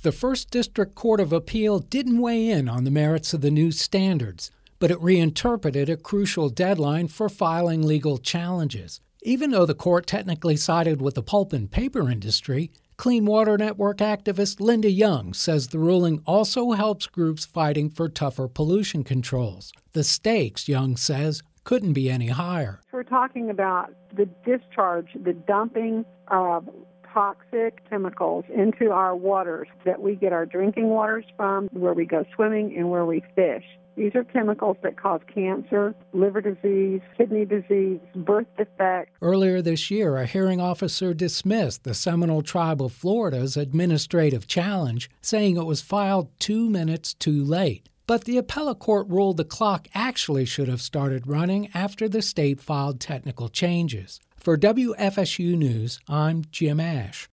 The First District Court of Appeal didn't weigh in on the merits of the new standards, but it reinterpreted a crucial deadline for filing legal challenges. Even though the court technically sided with the pulp and paper industry, Clean Water Network activist Linda Young says the ruling also helps groups fighting for tougher pollution controls. The stakes, Young says, couldn't be any higher. We're talking about the discharge, the dumping of toxic chemicals into our waters that we get our drinking waters from, where we go swimming and where we fish. These are chemicals that cause cancer, liver disease, kidney disease, birth defects. Earlier this year, a hearing officer dismissed the Seminole Tribe of Florida's administrative challenge, saying it was filed 2 minutes too late. But the appellate court ruled the clock actually should have started running after the state filed technical changes. For WFSU News, I'm Jim Ash.